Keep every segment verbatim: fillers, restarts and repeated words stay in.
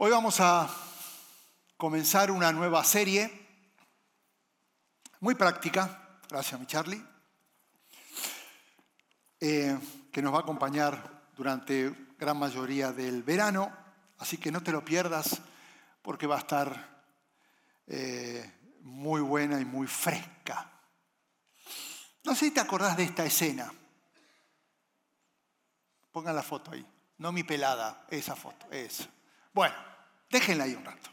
Hoy vamos a comenzar una nueva serie muy práctica, gracias mi Charlie, eh, que nos va a acompañar durante gran mayoría del verano, así que no te lo pierdas porque va a estar eh, muy buena y muy fresca. No sé si te acordás de esta escena. Pongan la foto ahí. No mi pelada, esa foto, esa. Bueno, déjenla ahí un rato.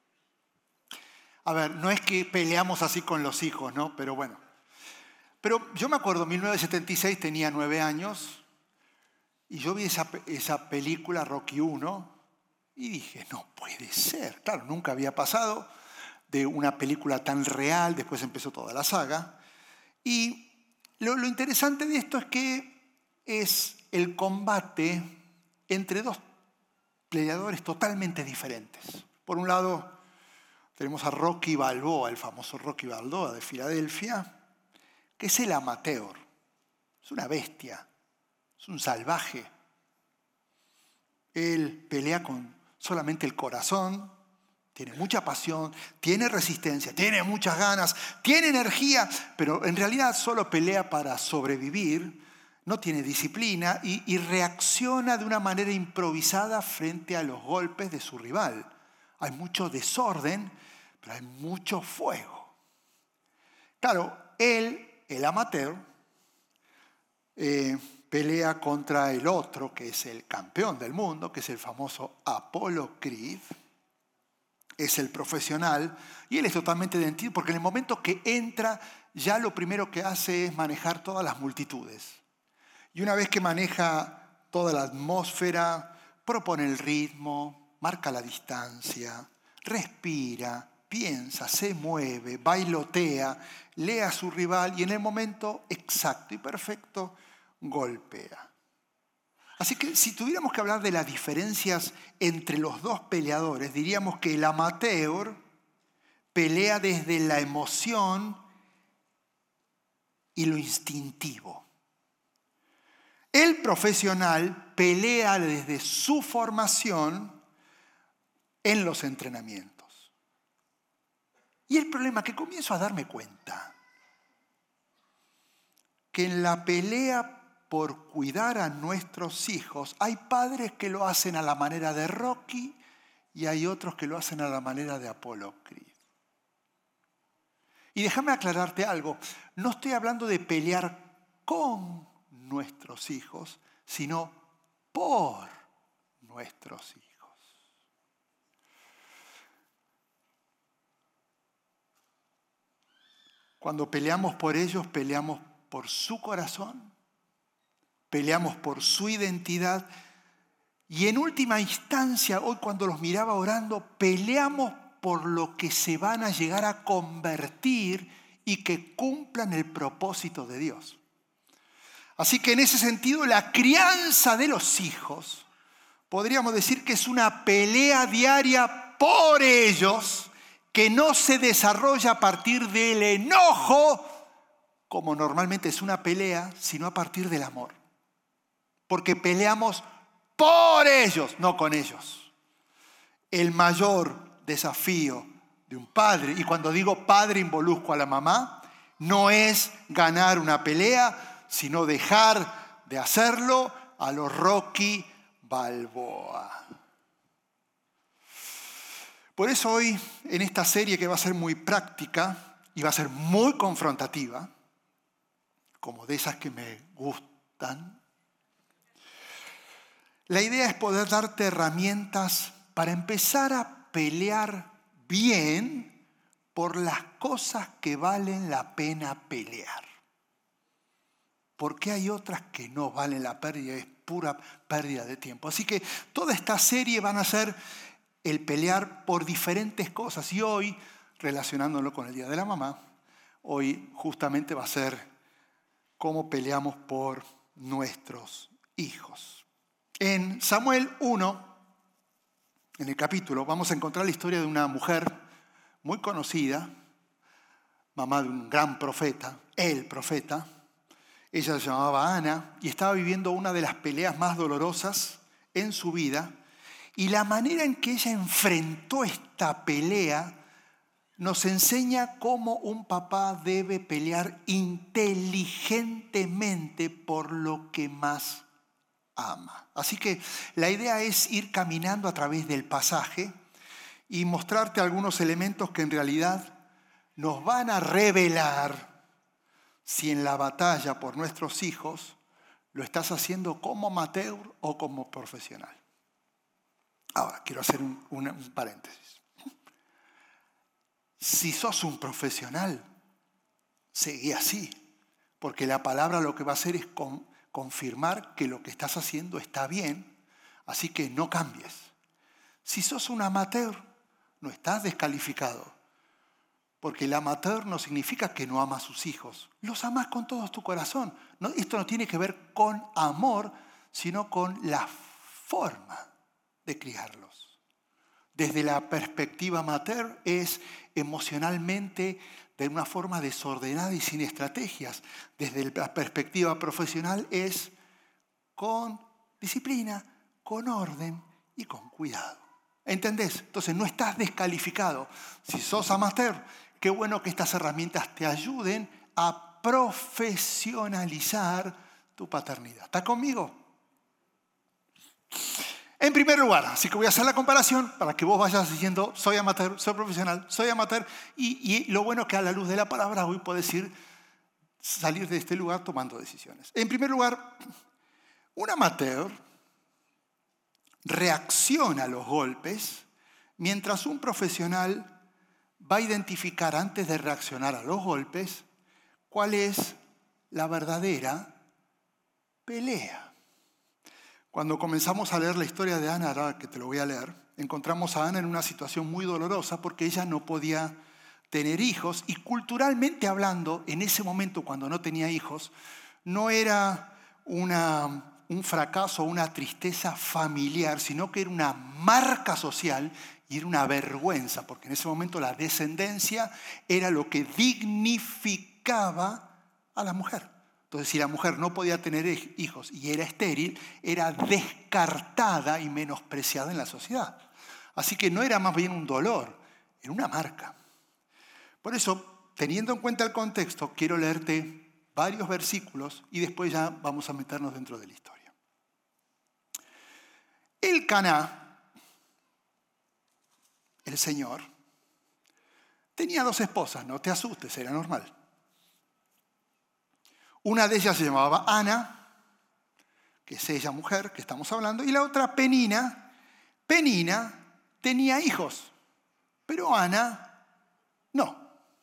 A ver, no es que peleamos así con los hijos, ¿no? Pero bueno. Pero yo me acuerdo, en mil novecientos setenta y seis tenía nueve años y yo vi esa, esa película, Rocky uno, y dije, no puede ser. Claro, nunca había pasado de una película tan real, después empezó toda la saga. Y lo, lo interesante de esto es que es el combate entre dos peleadores totalmente diferentes. Por un lado, tenemos a Rocky Balboa, el famoso Rocky Balboa de Filadelfia, que es el amateur. Es una bestia, es un salvaje. Él pelea con solamente el corazón, tiene mucha pasión, tiene resistencia, tiene muchas ganas, tiene energía, pero en realidad solo pelea para sobrevivir. No tiene disciplina y, y reacciona de una manera improvisada frente a los golpes de su rival. Hay mucho desorden, pero hay mucho fuego. Claro, él, el amateur, eh, pelea contra el otro, que es el campeón del mundo, que es el famoso Apollo Creed. Es el profesional y él es totalmente identidad, porque en el momento que entra, ya lo primero que hace es manejar todas las multitudes. Y una vez que maneja toda la atmósfera, propone el ritmo, marca la distancia, respira, piensa, se mueve, bailotea, lee a su rival y en el momento exacto y perfecto golpea. Así que si tuviéramos que hablar de las diferencias entre los dos peleadores, diríamos que el amateur pelea desde la emoción y lo instintivo. El profesional pelea desde su formación en los entrenamientos. Y el problema es que comienzo a darme cuenta que en la pelea por cuidar a nuestros hijos hay padres que lo hacen a la manera de Rocky y hay otros que lo hacen a la manera de Apollo Creed. Y déjame aclararte algo, no estoy hablando de pelear con nuestros hijos, sino por nuestros hijos. Cuando peleamos por ellos, peleamos por su corazón, peleamos por su identidad y en última instancia, hoy cuando los miraba orando, peleamos por lo que se van a llegar a convertir y que cumplan el propósito de Dios. Así que en ese sentido, la crianza de los hijos, podríamos decir que es una pelea diaria por ellos, que no se desarrolla a partir del enojo, como normalmente es una pelea, sino a partir del amor. Porque peleamos por ellos, no con ellos. El mayor desafío de un padre, y cuando digo padre involucro a la mamá, no es ganar una pelea, sino dejar de hacerlo a los Rocky Balboa. Por eso hoy, en esta serie que va a ser muy práctica y va a ser muy confrontativa, como de esas que me gustan, la idea es poder darte herramientas para empezar a pelear bien por las cosas que valen la pena pelear. Porque hay otras que no valen la pérdida, es pura pérdida de tiempo. Así que toda esta serie van a ser el pelear por diferentes cosas. Y hoy, relacionándolo con el Día de la Mamá, hoy justamente va a ser cómo peleamos por nuestros hijos. En Samuel uno, en el capítulo, vamos a encontrar la historia de una mujer muy conocida, mamá de un gran profeta, el profeta. Ella se llamaba Ana y estaba viviendo una de las peleas más dolorosas en su vida Y la manera en que ella enfrentó esta pelea nos enseña cómo un papá debe pelear inteligentemente por lo que más ama. Así que la idea es ir caminando a través del pasaje y mostrarte algunos elementos que en realidad nos van a revelar si en la batalla por nuestros hijos lo estás haciendo como amateur o como profesional. Ahora, quiero hacer un, un, un paréntesis. Si sos un profesional, seguí así, porque la palabra lo que va a hacer es con, confirmar que lo que estás haciendo está bien, así que no cambies. Si sos un amateur, no estás descalificado, porque el amateur no significa que no ama a sus hijos, los amas con todo tu corazón. No, esto no tiene que ver con amor, sino con la forma de criarlos. Desde la perspectiva amateur es emocionalmente de una forma desordenada y sin estrategias. Desde la perspectiva profesional es con disciplina, con orden y con cuidado. ¿Entendés? Entonces no estás descalificado. Si sos amateur, qué bueno que estas herramientas te ayuden a profesionalizar tu paternidad. ¿Estás conmigo? En primer lugar, así que voy a hacer la comparación para que vos vayas diciendo soy amateur, soy profesional, soy amateur. Y, y lo bueno es que a la luz de la palabra hoy puedes ir, salir de este lugar tomando decisiones. En primer lugar, un amateur reacciona a los golpes mientras un profesional va a identificar antes de reaccionar a los golpes cuál es la verdadera pelea. Cuando comenzamos a leer la historia de Ana, ahora que te lo voy a leer, encontramos a Ana en una situación muy dolorosa porque ella no podía tener hijos y culturalmente hablando, en ese momento cuando no tenía hijos, no era una, un fracaso o una tristeza familiar, sino que era una marca social y era una vergüenza, porque en ese momento la descendencia era lo que dignificaba a la mujer. Entonces, si la mujer no podía tener hijos y era estéril, era descartada y menospreciada en la sociedad. Así que no era más bien un dolor, era una marca. Por eso, teniendo en cuenta el contexto, quiero leerte varios versículos y después ya vamos a meternos dentro de la historia. Elcaná, el Señor, tenía dos esposas, no te asustes, era normal. Una de ellas se llamaba Ana, que es ella mujer que estamos hablando, y la otra Penina. Penina tenía hijos, pero Ana no.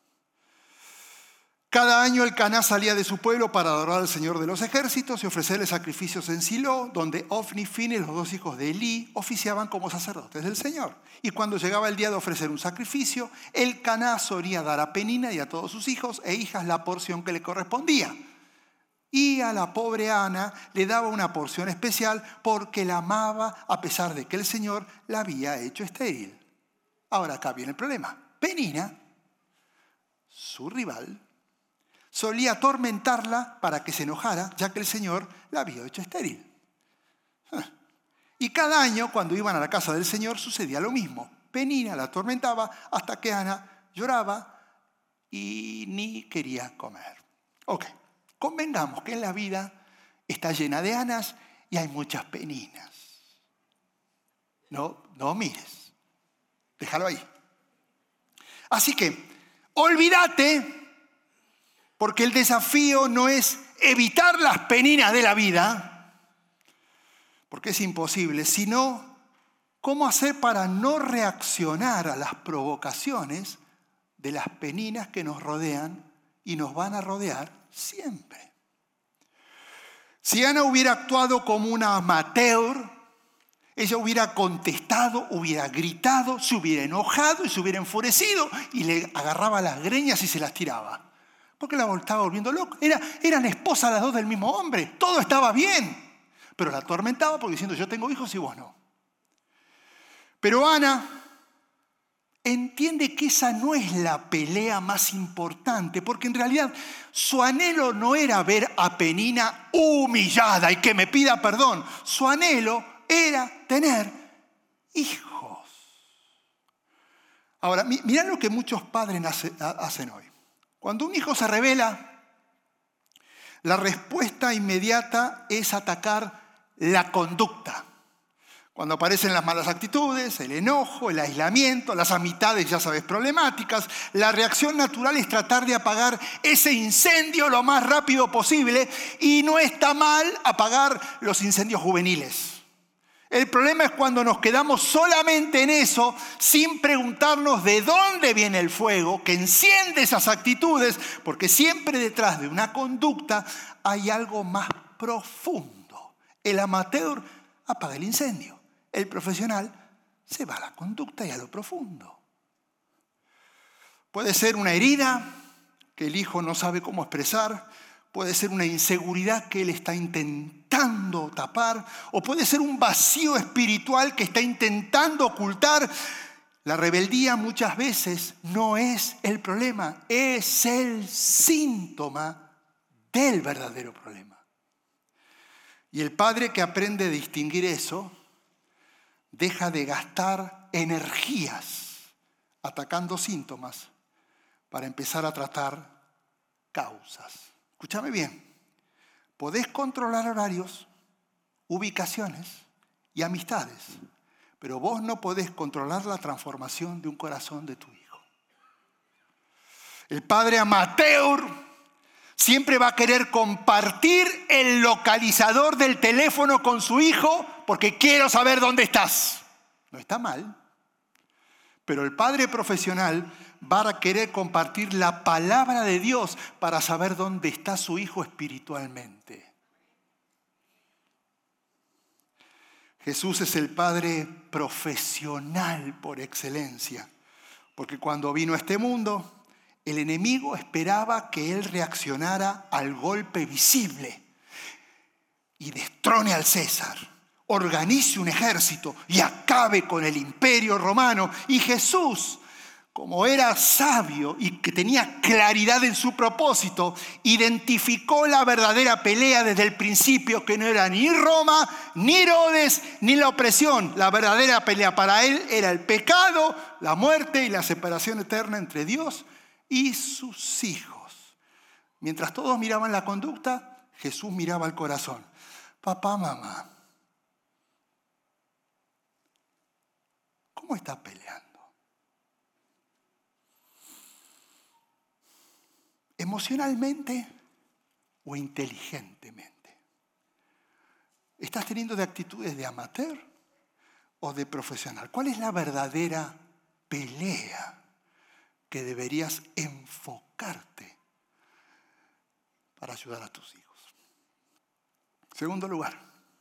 Cada año Elcaná salía de su pueblo para adorar al Señor de los ejércitos y ofrecerle sacrificios en Silo, donde Ofni y Finees, los dos hijos de Elí, oficiaban como sacerdotes del Señor. Y cuando llegaba el día de ofrecer un sacrificio, Elcaná solía dar a Penina y a todos sus hijos e hijas la porción que le correspondía. Y a la pobre Ana le daba una porción especial porque la amaba a pesar de que el Señor la había hecho estéril. Ahora acá viene el problema. Penina, su rival, solía atormentarla para que se enojara ya que el Señor la había hecho estéril. Y cada año cuando iban a la casa del Señor sucedía lo mismo. Penina la atormentaba hasta que Ana lloraba y ni quería comer. Ok. Convengamos que en la vida está llena de Anas y hay muchas Peninas. No, no mires. Déjalo ahí. Así que, olvídate, porque el desafío no es evitar las peninas de la vida, porque es imposible, sino cómo hacer para no reaccionar a las provocaciones de las peninas que nos rodean y nos van a rodear siempre. Si Ana hubiera actuado como una amateur, ella hubiera contestado, hubiera gritado, se hubiera enojado y se hubiera enfurecido y le agarraba las greñas y se las tiraba. Porque la estaba volviendo loca. Era, eran esposas las dos del mismo hombre. Todo estaba bien. Pero la atormentaba porque diciendo yo tengo hijos y vos no. Pero Ana entiende que esa no es la pelea más importante, porque en realidad su anhelo no era ver a Penina humillada y que me pida perdón. Su anhelo era tener hijos. Ahora, mirá lo que muchos padres hacen hoy. Cuando un hijo se rebela, la respuesta inmediata es atacar la conducta. Cuando aparecen las malas actitudes, el enojo, el aislamiento, las amistades, ya sabes, problemáticas, la reacción natural es tratar de apagar ese incendio lo más rápido posible, y no está mal apagar los incendios juveniles. El problema es cuando nos quedamos solamente en eso, sin preguntarnos de dónde viene el fuego que enciende esas actitudes, porque siempre detrás de una conducta hay algo más profundo. El amateur apaga el incendio, el profesional se va a la conducta y a lo profundo. Puede ser una herida que el hijo no sabe cómo expresar, puede ser una inseguridad que él está intentando tapar, o puede ser un vacío espiritual que está intentando ocultar. La rebeldía muchas veces no es el problema, es el síntoma del verdadero problema. Y el padre que aprende a distinguir eso, deja de gastar energías atacando síntomas para empezar a tratar causas. Escúchame bien, podés controlar horarios, ubicaciones y amistades, pero vos no podés controlar la transformación de un corazón de tu hijo. El padre amateur siempre va a querer compartir el localizador del teléfono con su hijo porque quiero saber dónde estás. No está mal, pero el padre profesional va a querer compartir la palabra de Dios para saber dónde está su hijo espiritualmente. Jesús es el Padre profesional por excelencia, porque cuando vino a este mundo, el enemigo esperaba que él reaccionara al golpe visible y destrone al César, organice un ejército y acabe con el imperio romano. Y Jesús, como era sabio y que tenía claridad en su propósito, identificó la verdadera pelea desde el principio, que no era ni Roma, ni Herodes, ni la opresión. La verdadera pelea para él era el pecado, la muerte y la separación eterna entre Dios y sus hijos. Mientras todos miraban la conducta, Jesús miraba el corazón. Papá, mamá, ¿cómo está peleando? ¿Emocionalmente o inteligentemente? ¿Estás teniendo de actitudes de amateur o de profesional? ¿Cuál es la verdadera pelea que deberías enfocarte para ayudar a tus hijos? Segundo lugar,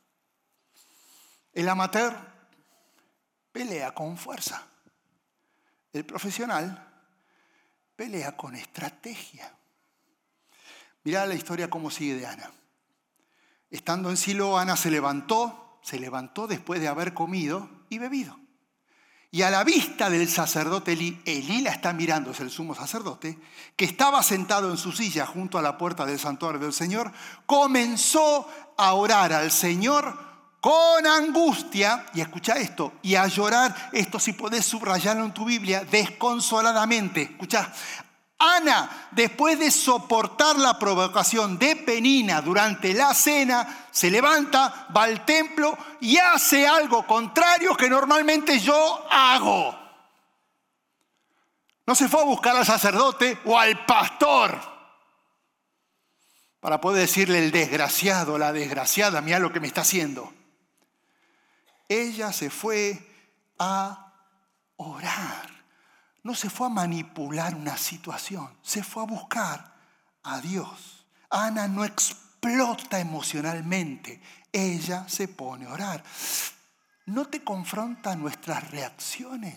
el amateur pelea con fuerza. El profesional pelea con estrategia. Mirá la historia cómo sigue de Ana. Estando en Silo, Ana se levantó, se levantó después de haber comido y bebido. Y a la vista del sacerdote Elí, Elí la está mirando, es el sumo sacerdote, que estaba sentado en su silla junto a la puerta del santuario del Señor, comenzó a orar al Señor con angustia, y escucha esto, y a llorar, esto si podés subrayarlo en tu Biblia, desconsoladamente. Escucha, Ana, después de soportar la provocación de Penina durante la cena, se levanta, va al templo y hace algo contrario que normalmente yo hago. No se fue a buscar al sacerdote o al pastor para poder decirle el desgraciado, la desgraciada, mira lo que me está haciendo. Ella se fue a orar. No se fue a manipular una situación, se fue a buscar a Dios. Ana no explota emocionalmente, ella se pone a orar. ¿No te confronta nuestras reacciones?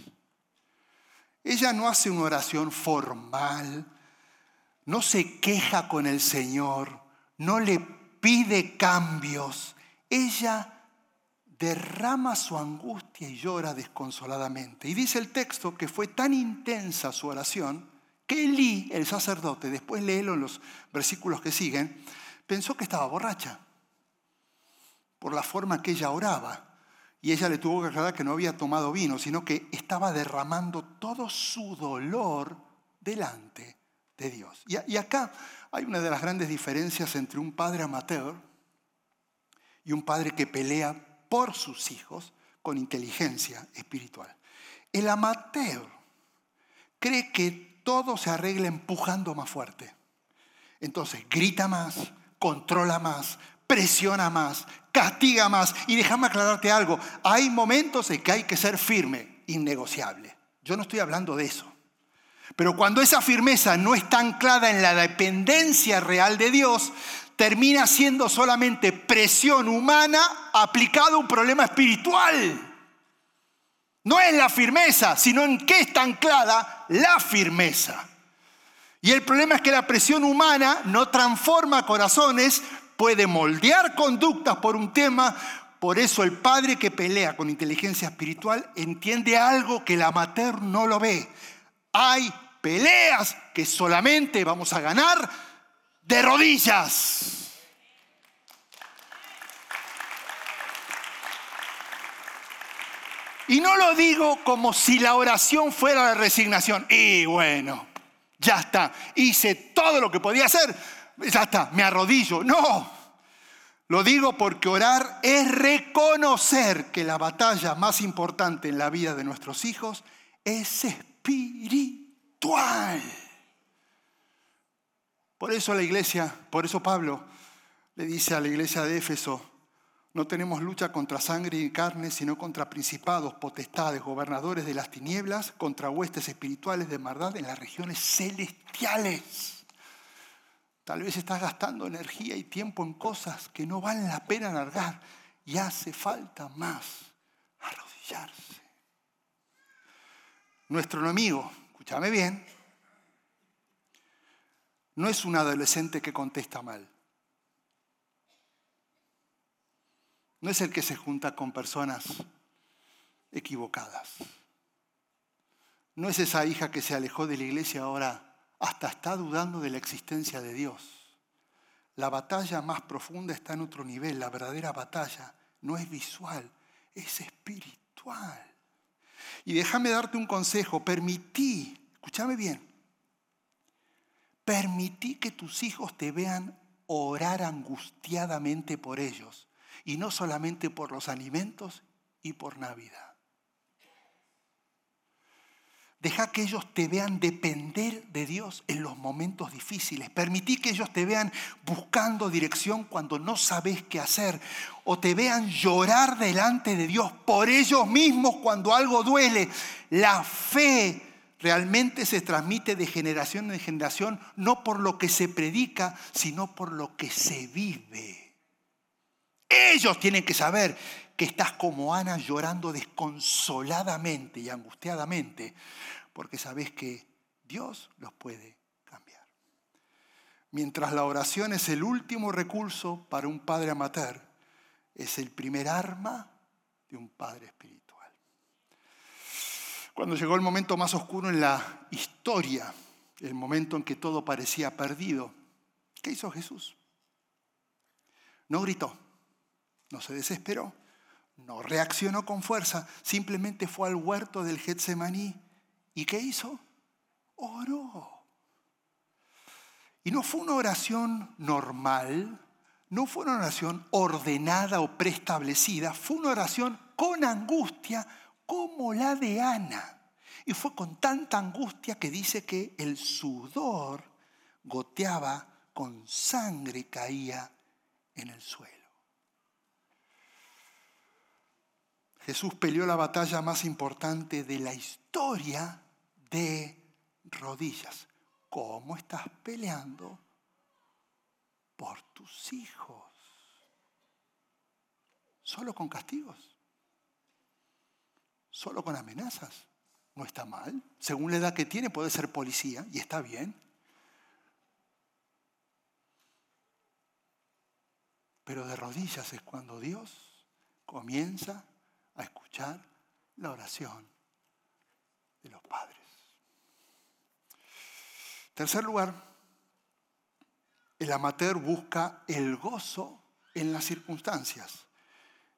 Ella no hace una oración formal, no se queja con el Señor, no le pide cambios. Ella derrama su angustia y llora desconsoladamente. Y dice el texto que fue tan intensa su oración que Elí, el sacerdote, después léelo en los versículos que siguen, pensó que estaba borracha por la forma que ella oraba. Y ella le tuvo que aclarar que no había tomado vino, sino que estaba derramando todo su dolor delante de Dios. Y, y acá hay una de las grandes diferencias entre un padre amateur y un padre que pelea por sus hijos con inteligencia espiritual. El amateur cree que todo se arregla empujando más fuerte. Entonces grita más, controla más, presiona más, castiga más. Y déjame aclararte algo, hay momentos en que hay que ser firme, innegociable. Yo no estoy hablando de eso. Pero cuando esa firmeza no está anclada en la dependencia real de Dios, termina siendo solamente presión humana aplicada a un problema espiritual. No es la firmeza, sino en qué está anclada la firmeza. Y el problema es que la presión humana no transforma corazones, puede moldear conductas por un tema. Por eso el padre que pelea con inteligencia espiritual entiende algo que el amateur no lo ve. Hay peleas que solamente vamos a ganar de rodillas. Y no lo digo como si la oración fuera la resignación. Y bueno, ya está, hice todo lo que podía hacer, ya está, me arrodillo. No, lo digo porque orar es reconocer que la batalla más importante en la vida de nuestros hijos es espiritual. Por eso la iglesia, por eso Pablo le dice a la iglesia de Éfeso: no tenemos lucha contra sangre y carne, sino contra principados, potestades, gobernadores de las tinieblas, contra huestes espirituales de maldad en las regiones celestiales. Tal vez estás gastando energía y tiempo en cosas que no valen la pena alargar y hace falta más arrodillarse. Nuestro enemigo, escúchame bien, no es un adolescente que contesta mal. No es el que se junta con personas equivocadas. No es esa hija que se alejó de la iglesia ahora hasta está dudando de la existencia de Dios. La batalla más profunda está en otro nivel. La verdadera batalla no es visual, es espiritual. Y déjame darte un consejo. Permití, escúchame bien, permití que tus hijos te vean orar angustiadamente por ellos. Y no solamente por los alimentos y por Navidad. Deja que ellos te vean depender de Dios en los momentos difíciles. Permití que ellos te vean buscando dirección cuando no sabes qué hacer. O te vean llorar delante de Dios por ellos mismos cuando algo duele. La fe realmente se transmite de generación en generación, no por lo que se predica, sino por lo que se vive. Ellos tienen que saber que estás como Ana llorando desconsoladamente y angustiadamente porque sabes que Dios los puede cambiar. Mientras la oración es el último recurso para un padre amateur, es el primer arma de un padre espiritual. Cuando llegó el momento más oscuro en la historia, el momento en que todo parecía perdido, ¿qué hizo Jesús? No gritó. No se desesperó, no reaccionó con fuerza, simplemente fue al huerto del Getsemaní. ¿Y qué hizo? Oró. Y no fue una oración normal, no fue una oración ordenada o preestablecida, fue una oración con angustia como la de Ana. Y fue con tanta angustia que dice que el sudor goteaba con sangre y caía en el suelo. Jesús peleó la batalla más importante de la historia de rodillas. ¿Cómo estás peleando por tus hijos? ¿Solo con castigos? ¿Solo con amenazas? No está mal. Según la edad que tiene puede ser policía y está bien. Pero de rodillas es cuando Dios comienza a escuchar la oración de los padres. Tercer lugar, el amateur busca el gozo en las circunstancias.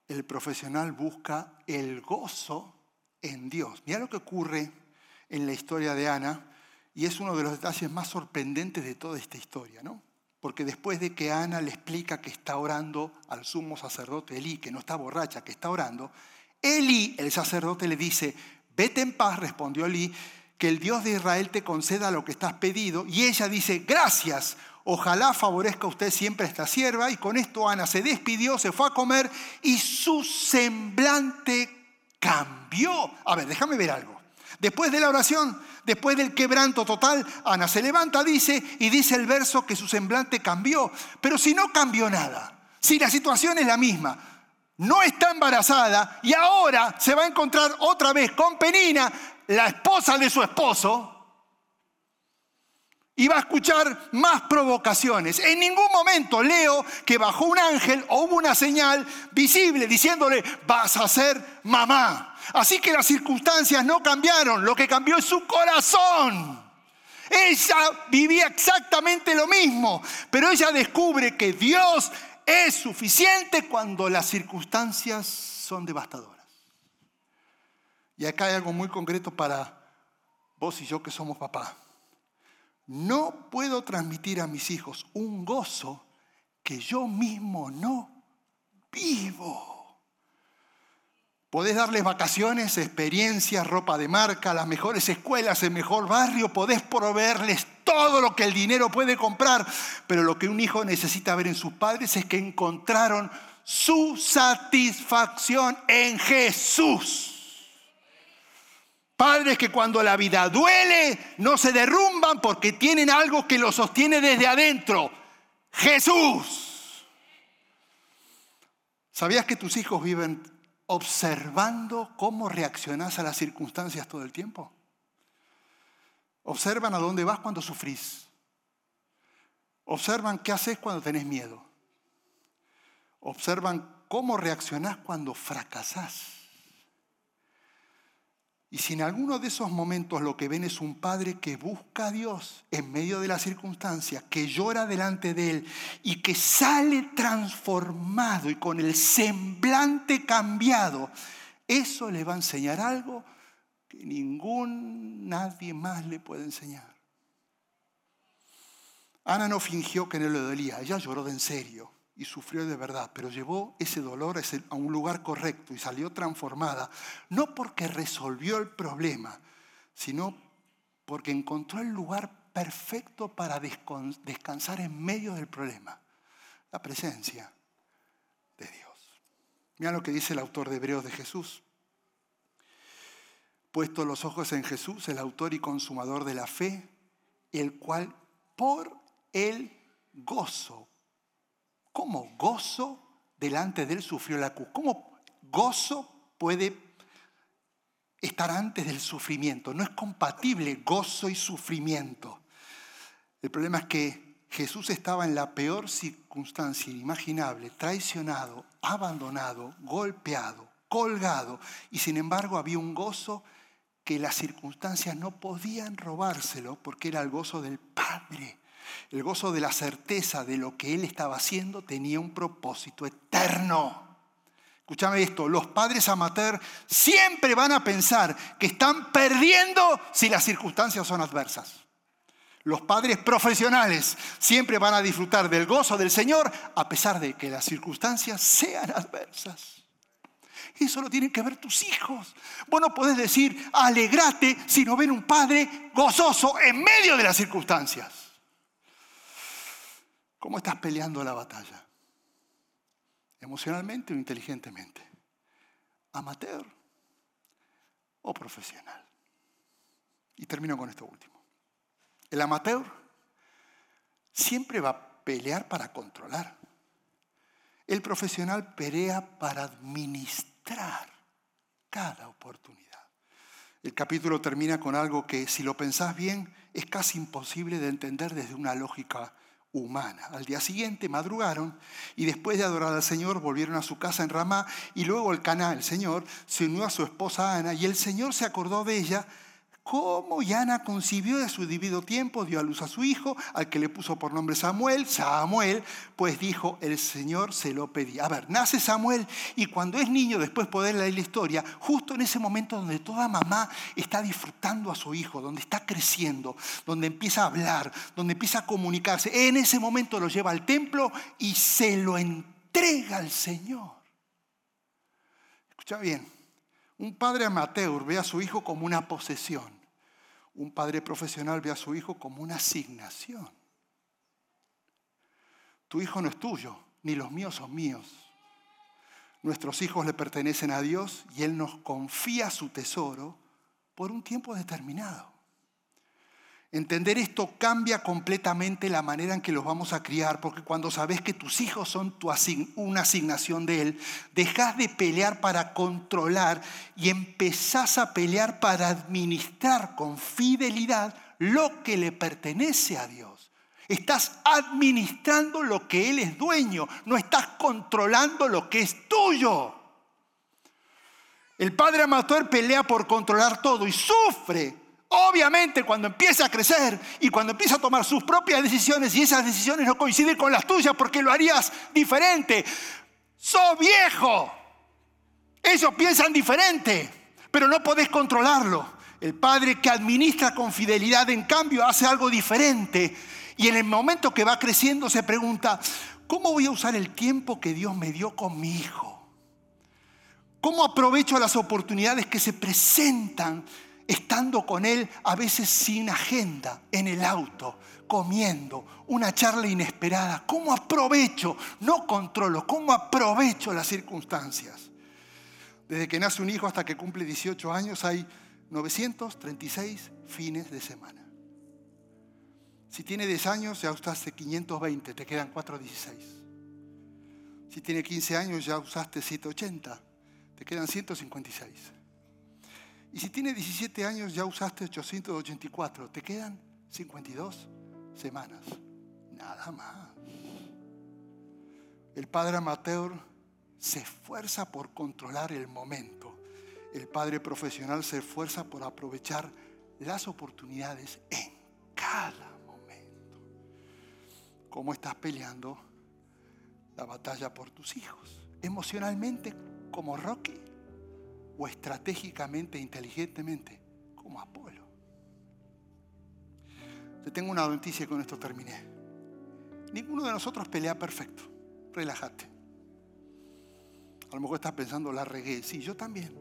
el profesional busca el gozo en Dios. Mira lo que ocurre en la historia de Ana, y es uno de los detalles más sorprendentes de toda esta historia, ¿no? Porque después de que Ana le explica que está orando al sumo sacerdote Elí, que no está borracha, que está orando, Elí, el sacerdote, le dice: vete en paz, respondió Elí, que el Dios de Israel te conceda lo que estás pedido. Y ella dice: gracias, ojalá favorezca a usted siempre a esta sierva. Y con esto Ana se despidió, se fue a comer y su semblante cambió. A ver, déjame ver algo. Después de la oración, después del quebranto total, Ana se levanta, dice, y dice el verso que su semblante cambió. Pero si no cambió nada, si la situación es la misma, no está embarazada y ahora se va a encontrar otra vez con Penina, la esposa de su esposo, y va a escuchar más provocaciones. En ningún momento leo que bajó un ángel o hubo una señal visible diciéndole: vas a ser mamá. Así que las circunstancias no cambiaron, lo que cambió es su corazón. Ella vivía exactamente lo mismo, pero ella descubre que Dios es suficiente cuando las circunstancias son devastadoras. Y acá hay algo muy concreto para vos y yo que somos papás. No puedo transmitir a mis hijos un gozo que yo mismo no vivo. Podés darles vacaciones, experiencias, ropa de marca, las mejores escuelas, el mejor barrio. Podés proveerles todo lo que el dinero puede comprar. Pero lo que un hijo necesita ver en sus padres es que encontraron su satisfacción en Jesús. Padres que cuando la vida duele no se derrumban porque tienen algo que los sostiene desde adentro. Jesús. ¿Sabías que tus hijos viven observando cómo reaccionás a las circunstancias todo el tiempo? Observan a dónde vas cuando sufrís. Observan qué haces cuando tenés miedo. Observan cómo reaccionás cuando fracasás. Y si en alguno de esos momentos lo que ven es un padre que busca a Dios en medio de las circunstancias, que llora delante de Él y que sale transformado y con el semblante cambiado, eso le va a enseñar algo que ningún, nadie más le puede enseñar. Ana no fingió que no le dolía, ella lloró de en serio y sufrió de verdad, pero llevó ese dolor a un lugar correcto y salió transformada, no porque resolvió el problema, sino porque encontró el lugar perfecto para descansar en medio del problema, la presencia de Dios. Mira lo que dice el autor de Hebreos de Jesús. Puesto los ojos en Jesús, el autor y consumador de la fe, el cual por el gozo, ¿cómo gozo delante de él sufrió la cruz? ¿Cómo gozo puede estar antes del sufrimiento? No es compatible gozo y sufrimiento. El problema es que Jesús estaba en la peor circunstancia inimaginable, traicionado, abandonado, golpeado, colgado, y sin embargo había un gozo que las circunstancias no podían robárselo porque era el gozo del Padre. El gozo de la certeza de lo que él estaba haciendo tenía un propósito eterno. Escúchame esto, los padres amateurs siempre van a pensar que están perdiendo si las circunstancias son adversas. Los padres profesionales siempre van a disfrutar del gozo del Señor a pesar de que las circunstancias sean adversas. Eso lo tienen que ver tus hijos. Vos no podés decir alegrate si no ven un padre gozoso en medio de las circunstancias. ¿Cómo estás peleando la batalla? ¿Emocionalmente o inteligentemente? ¿Amateur o profesional? Y termino con esto último. El amateur siempre va a pelear para controlar. El profesional pelea para administrar cada oportunidad. El capítulo termina con algo que, si lo pensás bien, es casi imposible de entender desde una lógica humana. Al día siguiente madrugaron y después de adorar al Señor volvieron a su casa en Ramá, y luego el Caná, el Señor, se unió a su esposa Ana, y el Señor se acordó de ella cómo y Ana concibió de su debido tiempo, dio a luz a su hijo, al que le puso por nombre Samuel. Samuel, pues dijo, el Señor se lo pedía. A ver, nace Samuel y cuando es niño, después poder leer la historia, justo en ese momento donde toda mamá está disfrutando a su hijo, donde está creciendo, donde empieza a hablar, donde empieza a comunicarse, en ese momento lo lleva al templo y se lo entrega al Señor. Escucha bien, un padre amateur ve a su hijo como una posesión. Un padre profesional ve a su hijo como una asignación. Tu hijo no es tuyo, ni los míos son míos. Nuestros hijos le pertenecen a Dios y Él nos confía su tesoro por un tiempo determinado. Entender esto cambia completamente la manera en que los vamos a criar, porque cuando sabes que tus hijos son tu asign- una asignación de Él, dejas de pelear para controlar y empezás a pelear para administrar con fidelidad lo que le pertenece a Dios. Estás administrando lo que Él es dueño, no estás controlando lo que es tuyo. El padre amateur pelea por controlar todo y sufre. Obviamente cuando empieza a crecer y cuando empieza a tomar sus propias decisiones y esas decisiones no coinciden con las tuyas porque lo harías diferente. ¡Sos viejo! Ellos piensan diferente, pero no podés controlarlo. El padre que administra con fidelidad, en cambio, hace algo diferente. Y en el momento que va creciendo se pregunta, ¿cómo voy a usar el tiempo que Dios me dio con mi hijo? ¿Cómo aprovecho las oportunidades que se presentan estando con Él, a veces sin agenda, en el auto, comiendo, una charla inesperada? ¿Cómo aprovecho? No controlo, ¿cómo aprovecho las circunstancias? Desde que nace un hijo hasta que cumple dieciocho años hay novecientos treinta y seis fines de semana. Si tiene diez años ya usaste quinientos veinte, te quedan cuatrocientos dieciséis. Si tiene quince años ya usaste setecientos ochenta, te quedan ciento cincuenta y seis. Y si tiene diecisiete años ya usaste ochocientos ochenta y cuatro, te quedan cincuenta y dos semanas. Nada más. El padre amateur se esfuerza por controlar el momento. El padre profesional se esfuerza por aprovechar las oportunidades en cada momento. ¿Cómo estás peleando la batalla por tus hijos? ¿Emocionalmente como Rocky? ¿O estratégicamente e inteligentemente como Apolo? Te tengo una noticia y con esto terminé. Ninguno de nosotros pelea perfecto. Relájate. A lo mejor estás pensando, la regué. Sí, yo también.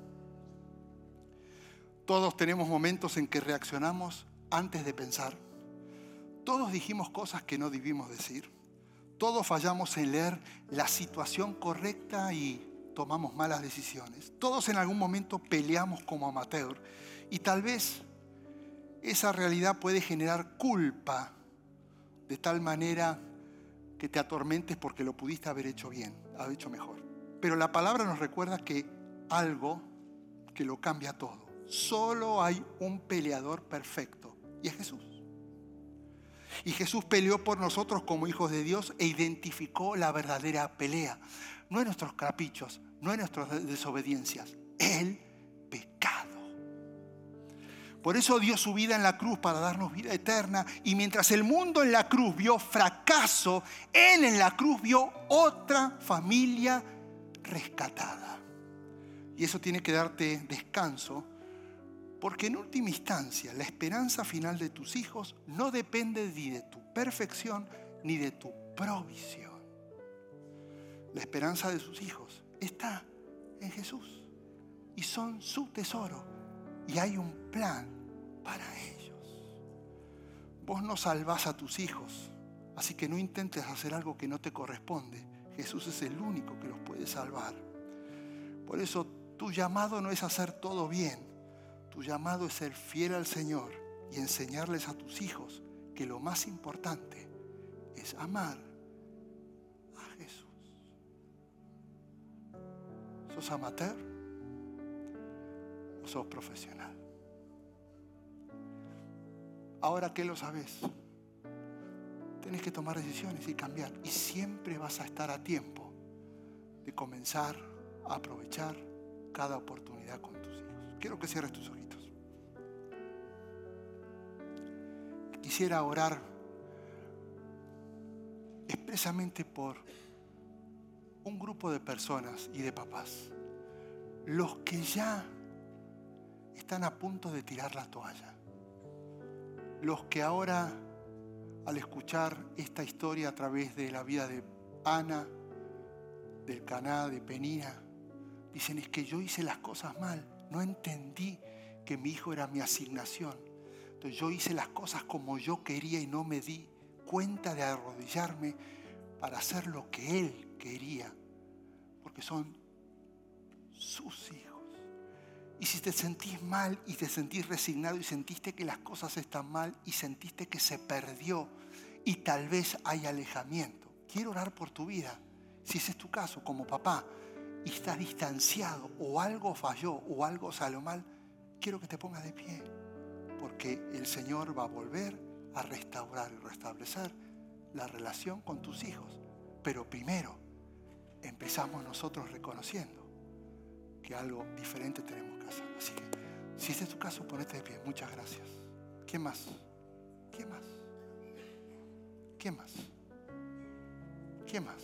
Todos tenemos momentos en que reaccionamos antes de pensar. Todos dijimos cosas que no debimos decir. Todos fallamos en leer la situación correcta y tomamos malas decisiones. Todos en algún momento peleamos como amateur y tal vez esa realidad puede generar culpa de tal manera que te atormentes porque lo pudiste haber hecho bien, haber hecho mejor. Pero la palabra nos recuerda que algo que lo cambia todo. Solo hay un peleador perfecto y es Jesús. Y Jesús peleó por nosotros como hijos de Dios e identificó la verdadera pelea. No es nuestros caprichos, no es nuestras desobediencias, el pecado. Por eso dio su vida en la cruz para darnos vida eterna. Y mientras el mundo en la cruz vio fracaso, Él en la cruz vio otra familia rescatada. Y eso tiene que darte descanso, porque en última instancia la esperanza final de tus hijos no depende ni de tu perfección ni de tu provisión. La esperanza de sus hijos está en Jesús y son su tesoro y hay un plan para ellos. Vos no salvás a tus hijos, así que no intentes hacer algo que no te corresponde. Jesús es el único que los puede salvar. Por eso tu llamado no es hacer todo bien. Tu llamado es ser fiel al Señor y enseñarles a tus hijos que lo más importante es amar a Jesús. ¿Sos amateur o sos profesional? Ahora que lo sabes, tenés que tomar decisiones y cambiar. Y siempre vas a estar a tiempo de comenzar a aprovechar cada oportunidad con tus hijos. Quiero que cierres tus ojitos. quisiera orar expresamente por un grupo de personas y de papás, los que ya están a punto de tirar la toalla, los que ahora, al escuchar esta historia a través de la vida de Ana, del Caná, de Penina, dicen: es que yo hice las cosas mal, no entendí que mi hijo era mi asignación. Entonces yo hice las cosas como yo quería y no me di cuenta de arrodillarme para hacer lo que él quería, porque son sus hijos. Y si te sentís mal y te sentís resignado y sentiste que las cosas están mal y sentiste que se perdió y tal vez hay alejamiento, quiero orar por tu vida. Si ese es tu caso como papá y estás distanciado o algo falló o algo salió mal, quiero que te pongas de pie, porque el Señor va a volver a restaurar y restablecer la relación con tus hijos. Pero primero empezamos nosotros reconociendo que algo diferente tenemos que hacer. Así que, si este es tu caso, ponete de pie. Muchas gracias. ¿Quién más? ¿Quién más? ¿Quién más? ¿Quién más?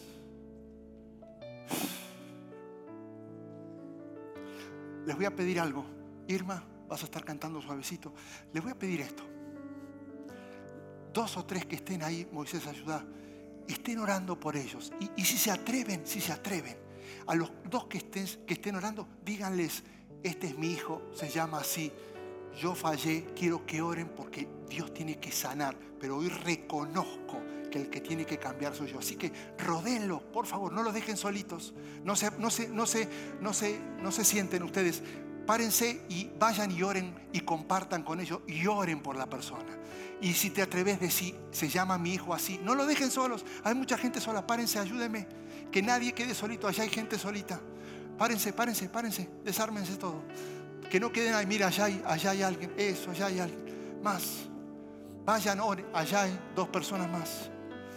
Les voy a pedir algo. Irma, vas a estar cantando suavecito. Les voy a pedir esto. Dos o tres que estén ahí, Moisés, ayuda. Estén orando por ellos. Y, y si se atreven, si se atreven, a los dos que estén, que estén orando, díganles: este es mi hijo, se llama así, yo fallé, quiero que oren porque Dios tiene que sanar, pero hoy reconozco que el que tiene que cambiar soy yo. Así que rodéenlos, por favor, no los dejen solitos, no se, no se, no se, no se, no se sienten ustedes. Párense y vayan y oren y compartan con ellos y oren por la persona. Y si te atreves a decir: se llama mi hijo así, no lo dejen solos. Hay mucha gente sola, párense, ayúdenme. Que nadie quede solito, allá hay gente solita. Párense, párense, párense, desármense todo. Que no queden ahí, mira, allá hay, allá hay alguien, eso, allá hay alguien. Más, vayan, oren, allá hay dos personas más.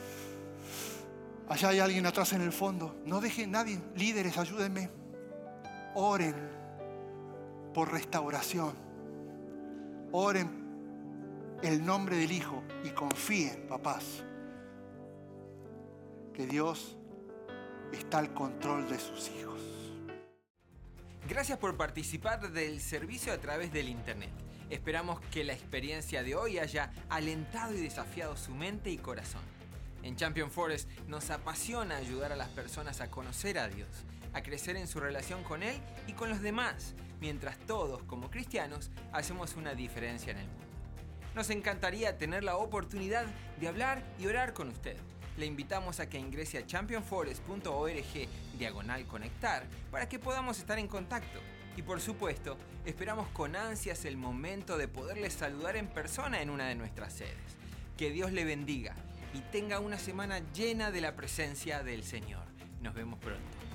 Allá hay alguien atrás en el fondo. No dejen nadie, líderes, ayúdenme. Oren por restauración. Oren el nombre del Hijo y confíen, papás, que Dios está al control de sus hijos. Gracias por participar del servicio a través del internet. Esperamos que la experiencia de hoy haya alentado y desafiado su mente y corazón. En Champion Forest nos apasiona ayudar a las personas a conocer a Dios, a crecer en su relación con Él y con los demás, mientras todos, como cristianos, hacemos una diferencia en el mundo. Nos encantaría tener la oportunidad de hablar y orar con usted. Le invitamos a que ingrese a champion forest punto org diagonal conectar para que podamos estar en contacto. Y por supuesto, esperamos con ansias el momento de poderles saludar en persona en una de nuestras sedes. Que Dios le bendiga y tenga una semana llena de la presencia del Señor. Nos vemos pronto.